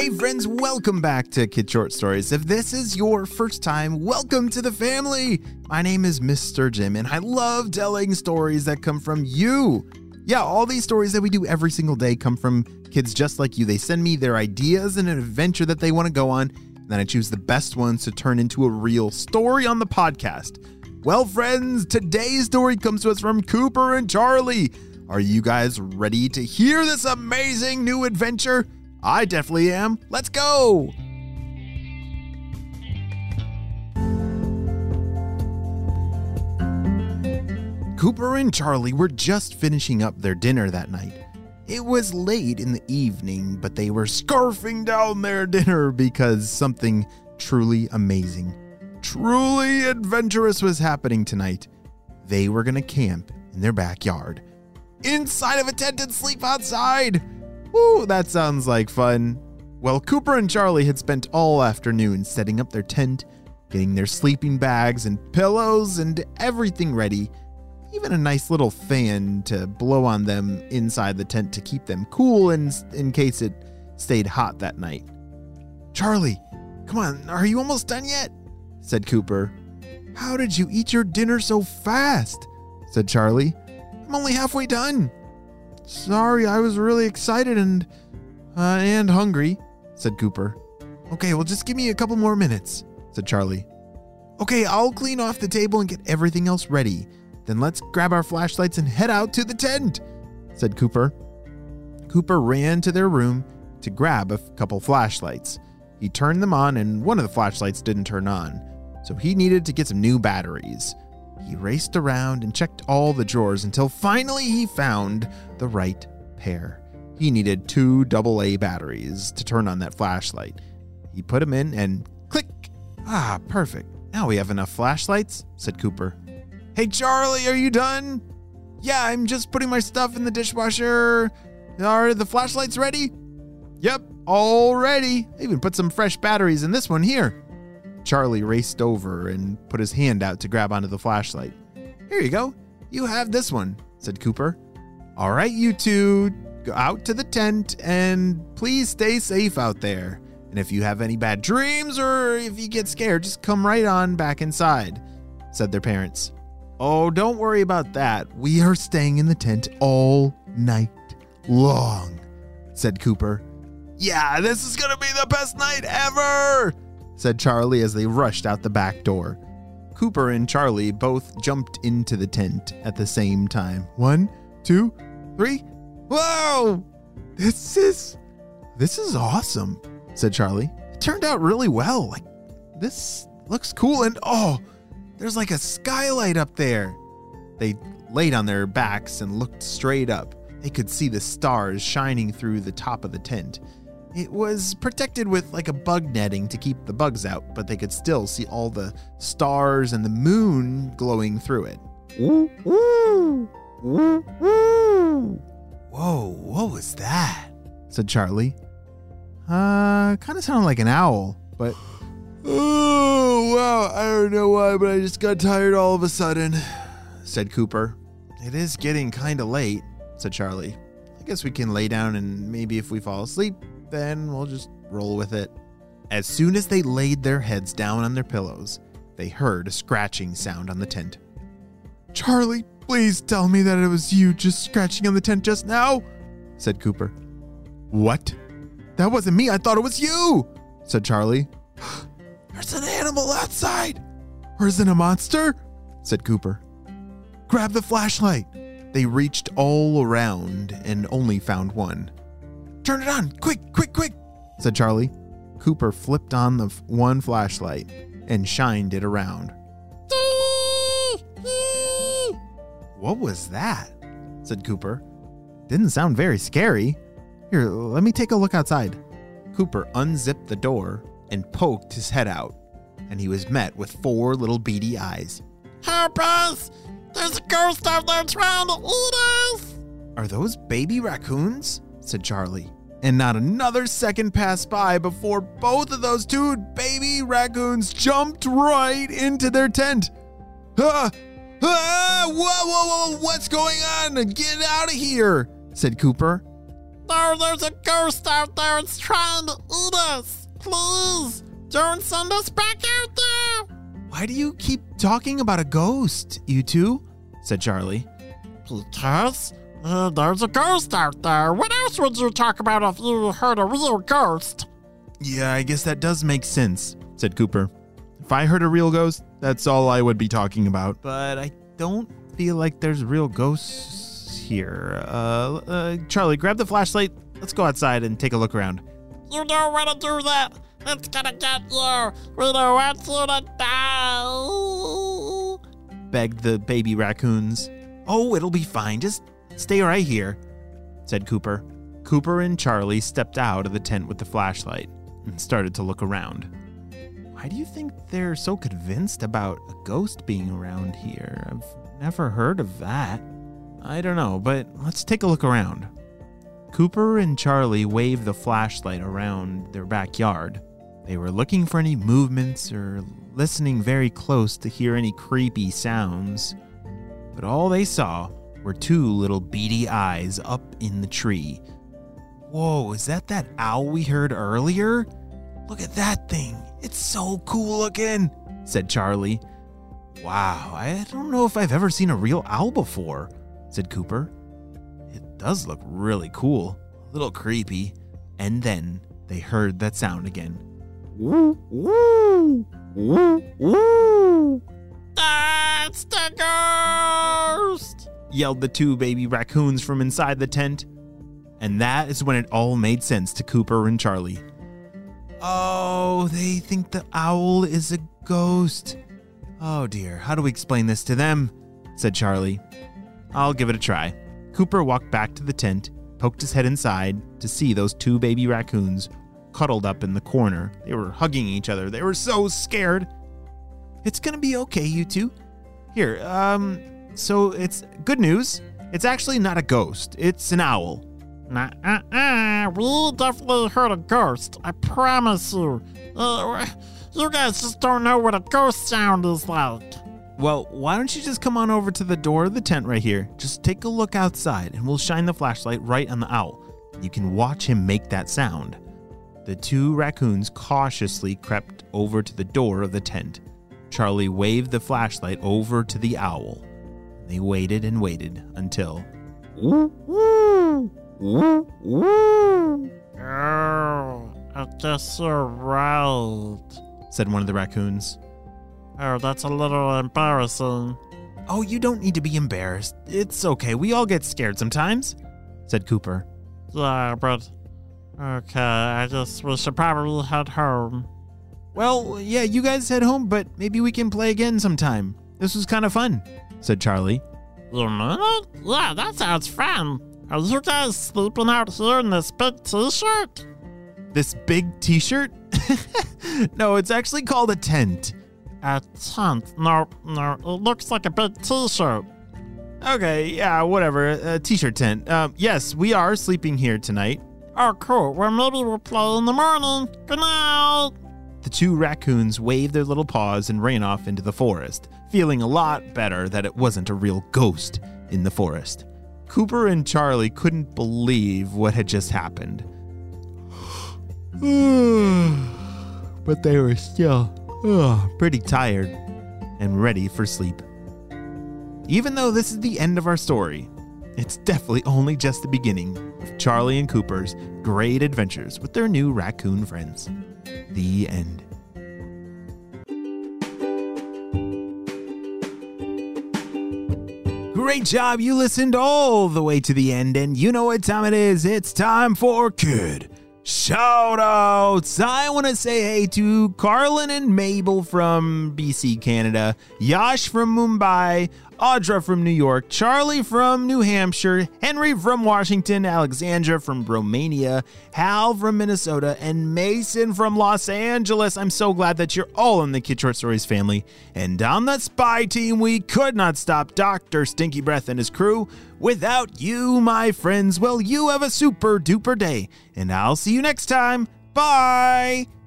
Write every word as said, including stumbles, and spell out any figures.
Hey friends, welcome back to Kid Short Stories. If this is your first time, welcome to the family. My name is Mister Jim, and I love telling stories that come from you. Yeah, all these stories that we do every single day come from kids just like you. They send me their ideas and an adventure that they want to go on, and then I choose the best ones to turn into a real story on the podcast. Well, friends, today's story comes to us from Cooper and Charlie. Are you guys ready to hear this amazing new adventure? I definitely am. Let's go! Cooper and Charlie were just finishing up their dinner that night. It was late in the evening, but they were scarfing down their dinner because something truly amazing, truly adventurous was happening tonight. They were going to camp in their backyard, inside of a tent and sleep outside. Woo, that sounds like fun. Well, Cooper and Charlie had spent all afternoon setting up their tent, getting their sleeping bags and pillows and everything ready. Even a nice little fan to blow on them inside the tent to keep them cool in, in case it stayed hot that night. Charlie, come on, are you almost done yet? Said Cooper. How did you eat your dinner so fast? Said Charlie. I'm only halfway done. Sorry, I was really excited and uh, and hungry, said Cooper. Okay, well, just give me a couple more minutes, said Charlie. Okay, I'll clean off the table and get everything else ready. Then let's grab our flashlights and head out to the tent, said Cooper. Cooper ran to their room to grab a couple flashlights. He turned them on and one of the flashlights didn't turn on, so he needed to get some new batteries. He raced around and checked all the drawers until finally he found the right pair. He needed two double A batteries to turn on that flashlight. He put them in and click. Ah, perfect. Now we have enough flashlights, said Cooper. Hey, Charlie, are you done? Yeah, I'm just putting my stuff in the dishwasher. Are the flashlights ready? Yep, all ready. I even put some fresh batteries in this one here. Charlie raced over and put his hand out to grab onto the flashlight. Here you go. You have this one, said Cooper. All right, you two, go out to the tent and please stay safe out there. And if you have any bad dreams or if you get scared, just come right on back inside, said their parents. Oh, don't worry about that. We are staying in the tent all night long, said Cooper. Yeah, this is going to be the best night ever, said Charlie as they rushed out the back door. Cooper and Charlie both jumped into the tent at the same time. One, two, three. Whoa! This is, this is awesome, said Charlie. It turned out really well. Like, this looks cool and oh, there's like a skylight up there. They laid on their backs and looked straight up. They could see the stars shining through the top of the tent. It was protected with like a bug netting to keep the bugs out, but they could still see all the stars and the moon glowing through it. Ooh, ooh, ooh, ooh. Whoa, what was that? Said Charlie. Uh, kind of sounded like an owl, but... Oh, wow, I don't know why, but I just got tired all of a sudden, said Cooper. It is getting kind of late, said Charlie. I guess we can lay down and maybe if we fall asleep, then we'll just roll with it. As soon as they laid their heads down on their pillows, they heard a scratching sound on the tent. Charlie, please tell me that it was you just scratching on the tent just now, said Cooper. What? That wasn't me. I thought it was you, said Charlie. There's an animal outside. Or is it a monster? Said Cooper. Grab the flashlight. They reached all around and only found one. Turn it on, quick, quick, quick, said Charlie. Cooper flipped on the one flashlight and shined it around. What was that? Said Cooper. Didn't sound very scary. Here, let me take a look outside. Cooper unzipped the door and poked his head out, and he was met with four little beady eyes. Help us! There's a ghost out there trying to eat us! Are those baby raccoons? Said Charlie. And not another second passed by before both of those two baby raccoons jumped right into their tent. Ah! Ah! Whoa, whoa, whoa! What's going on? Get out of here! Said Cooper. No, there's a ghost out there. It's trying to eat us. Please, don't send us back out there. Why do you keep talking about a ghost, you two? Said Charlie. Because uh, there's a ghost out there. What else would you talk about if you heard a real ghost? Yeah, I guess that does make sense, said Cooper. If I heard a real ghost, that's all I would be talking about. But I don't feel like there's real ghosts here. Uh, uh, Charlie, grab the flashlight. Let's go outside and take a look around. You don't want to do that. It's gonna get you. We don't want you to die. Begged the baby raccoons. Oh, it'll be fine. Just stay right here, said Cooper. Cooper and Charlie stepped out of the tent with the flashlight and started to look around. Why do you think they're so convinced about a ghost being around here? I've never heard of that. I don't know, but let's take a look around. Cooper and Charlie waved the flashlight around their backyard. They were looking for any movements or listening very close to hear any creepy sounds. But all they saw were two little beady eyes up in the tree. Whoa, is that that owl we heard earlier? Look at that thing. It's so cool looking, said Charlie. Wow, I don't know if I've ever seen a real owl before, said Cooper. It does look really cool, a little creepy. And then they heard that sound again. Woo, woo, woo, woo. That's the ghost! Yelled the two baby raccoons from inside the tent. And that is when it all made sense to Cooper and Charlie. Oh, they think the owl is a ghost. Oh dear, how do we explain this to them? Said Charlie. I'll give it a try. Cooper walked back to the tent, poked his head inside to see those two baby raccoons cuddled up in the corner. They were hugging each other. They were so scared. It's gonna be okay, you two. Here, um, so it's good news. It's actually not a ghost. It's an owl. Nah, uh, uh, we definitely heard a ghost. I promise you. Uh, you guys just don't know what a ghost sound is like. Well, why don't you just come on over to the door of the tent right here? Just take a look outside and we'll shine the flashlight right on the owl. You can watch him make that sound. The two raccoons cautiously crept over to the door of the tent. Charlie waved the flashlight over to the owl. They waited and waited until... Woo, woo, woo, woo. Oh, I guess you're right, said one of the raccoons. Oh, that's a little embarrassing. Oh, you don't need to be embarrassed. It's okay. We all get scared sometimes, said Cooper. Yeah, but... Okay, I guess we should probably head home. Well, yeah, you guys head home, but maybe we can play again sometime. This was kind of fun, said Charlie. You mean it? Yeah, that sounds fun. Are you guys sleeping out here in this big t-shirt? This big t-shirt? No, it's actually called a tent. A tent? No, no, it looks like a big t-shirt. Okay, yeah, whatever, a t-shirt tent. Um, yes, we are sleeping here tonight. Oh, cool. Well, maybe we'll play in the morning. Good night. The two raccoons waved their little paws and ran off into the forest, feeling a lot better that it wasn't a real ghost in the forest. Cooper and Charlie couldn't believe what had just happened. But they were still uh, pretty tired and ready for sleep. Even though this is the end of our story, it's definitely only just the beginning of Charlie and Cooper's great adventures with their new raccoon friends. The end. Great job. You listened all the way to the end, and you know what time it is. It's time for Kid Shoutouts. I want to say hey to Carlin and Mabel from B C, Canada, Yash from Mumbai, Audra from New York, Charlie from New Hampshire, Henry from Washington, Alexandra from Romania, Hal from Minnesota, and Mason from Los Angeles. I'm so glad that you're all in the Kid Short Stories family. And on the spy team, we could not stop Doctor Stinky Breath and his crew. Without you, my friends, well, you have a super duper day. And I'll see you next time. Bye!